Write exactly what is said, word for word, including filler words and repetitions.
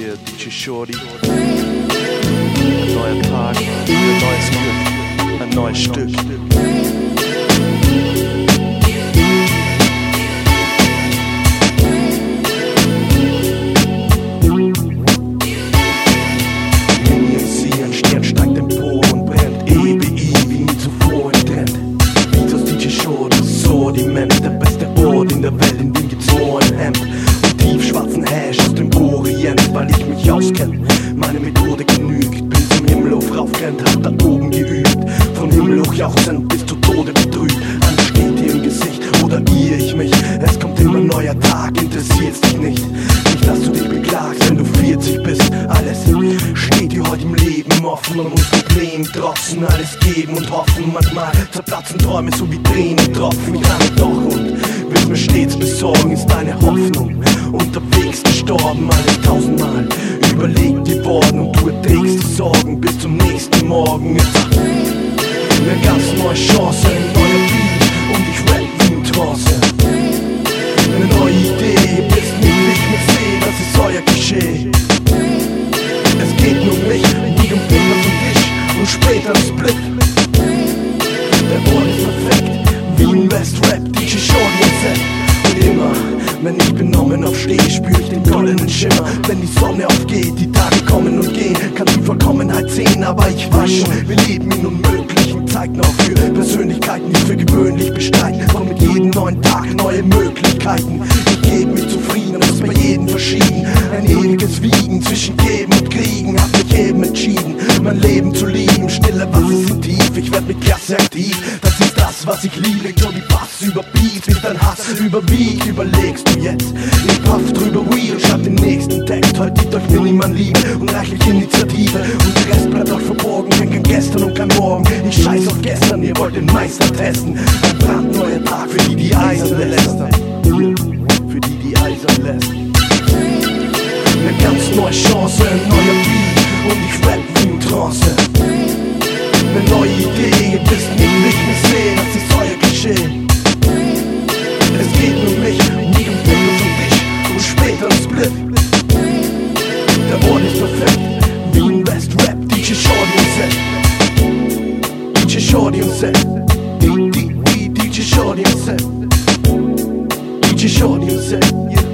Yeah, D J Shorty. Ein neuer Tag, ein neues Glück, ein neues Stück. Mini-M C, ein Stern steigt empor und brennt. E B I wie nie zuvor im Trend. Beats aus D J Shorty, Sortiment. Der beste Ort in der Welt, in dem gibt's nur ein Hemd. Und tiefschwarzen Hash aus dem Orient, weil ich mich auskenn. Meine Methode genügt, bin zum Himmel hoch raufgerannt, hab da oben geübt. Von Himmel hoch jauchzend bis zu Tode betrübt. Angst steht dir im Gesicht oder irr ich mich? Es kommt immer ein neuer Tag, interessiert's dich nicht. Nicht, dass du dich beklagst, wenn du vierzig bist. Alles steht dir heute im Leben offen. Man muss Problemen trotzen, alles geben und hoffen. Manchmal zerplatzen Träume so wie Tränentropfen. Ich ahne doch und will's mir stets besorgen, ist deine Hoffnung unterwegs gestorben, alles tausendmal überlegt geworden und du erträgst die Sorgen bis zum nächsten Morgen. Jetzt eine ganz neue Chance, ein neuer Beat und ich rap wie ein Trance. Eine neue Idee, bist nicht ich mit See, das ist euer Klischee. Es geht nur um mich, nie um irgendwas um dich und später ein Split. Der Ort ist perfekt, wie ein West-Rap, D J Shorty und Set. Und immer, wenn ich benommen aufstehe, spür ich den goldenen Schimmer. Wenn die Sonne aufgeht, die Tage kommen und gehen, kann die Vollkommenheit sehen, aber ich weiß schon, wir leben in unmöglichen Zeiten, auch für Persönlichkeiten, die für gewöhnlich bestreiten. Und mit jedem neuen Tag neue Möglichkeiten. Ich gebe mich zufrieden, und das ist bei jedem verschieden. Ein ewiges Wiegen zwischen Geben und Kriegen. Hab mich eben entschieden, mein Leben zu lieben. Stille Wasser sind tief, ich werd mit Klasse aktiv. Das ist das, was ich liebe, schon die Bass über Beat, bis dein Hass überwiegt. Überlegst du jetzt, ich paff drüber Weed und schreib den nächsten Text. Heute gibt euch Minimal Liebe und reichlich Initiative. Und der Rest bleibt euch verborgen, denn kein Gestern und kein Morgen. Ich scheiß auf gestern, ihr wollt den Meister testen. Ein brandneuer Tag für die, die eisern lästern. Für die, die eisern lästern. Eine ganz neue Chance, ein neuer Beat und ich rap wie ein Trance. Eine neue Idee, ihr wisst nicht, nicht mehr sehen, das ist euer Klischee. Es geht nur um mich, nie um irgendwas um dich und später ein Split. Der Ort ist perfekt, wie ein West-Rap, D J Shorty und Set. D J Shorty und Set. D J Shorty und Set. D J Shorty und Set.